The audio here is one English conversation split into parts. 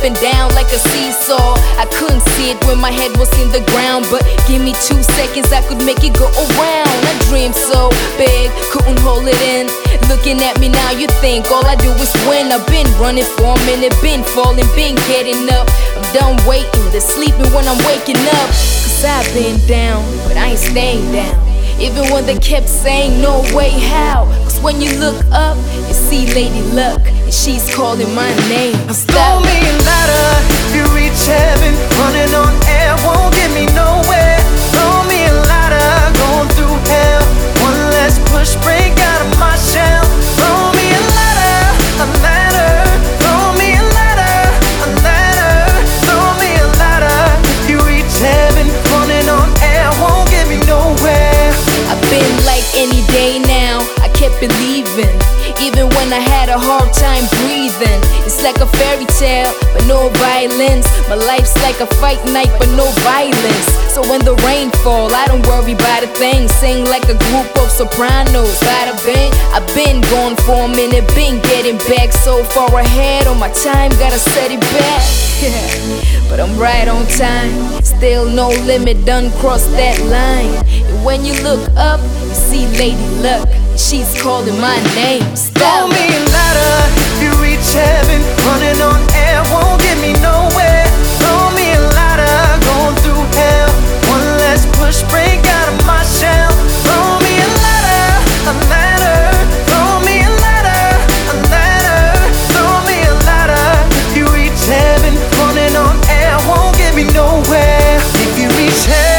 and down like a seesaw. I couldn't see it when my head was in the ground, but give me 2 seconds, I could make it go around. I dreamed so big, couldn't hold it in. Looking at me now, you think all I do is win. I've been running for a minute, been falling, been getting up. I'm done waiting, they're sleeping when I'm waking up. Cause I've been down, but I ain't staying down. Even when they kept saying no way, how? Cause when you look up, you see Lady Luck, and she's calling my name. Throw me a ladder, if you reach heaven. Running on air won't get me nowhere. Throw me a ladder, going through hell. One less push, break out of my shell. Throw me a ladder, a ladder. Throw me a ladder, a ladder. Throw me a ladder, if you reach heaven. Running on air won't get me nowhere. I've been like any day now, I kept believing. Even when I had a hard time breathing. It's like a fairy tale, but no violence. My life's like a fight night, but no violence. So when the rain fall, I don't worry about a thing. Sing like a group of sopranos. I've been gone for a minute, been getting back so far ahead on my time, gotta set it back. But I'm right on time, still no limit, done crossed that line. And when you look up, you see Lady Luck, she's calling my name. Throw me a ladder, if you reach heaven. Running on air won't get me nowhere. Throw me a ladder, going through hell. One less push, break out of my shell. Throw me a ladder, a ladder. Throw me a ladder, a ladder. Throw me a ladder, if you reach heaven. Running on air won't get me nowhere. If you reach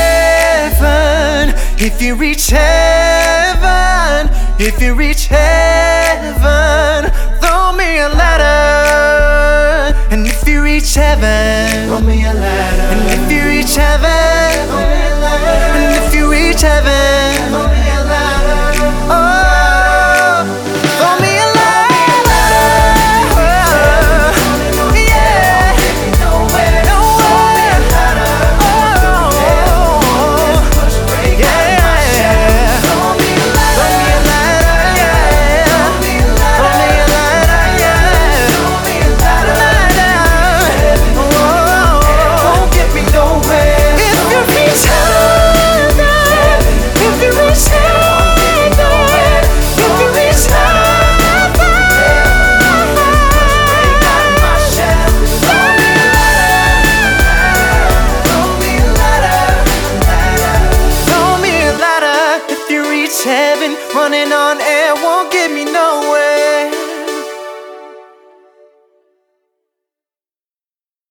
heaven, if you reach heaven, if you reach heaven, throw me a ladder. And if you reach heaven, throw me a ladder. And if you reach heaven, throw me a ladder. And if you reach heaven, throw me a ladder. Oh, throw me a ladder. Yeah, nowhere. Heaven, running on air won't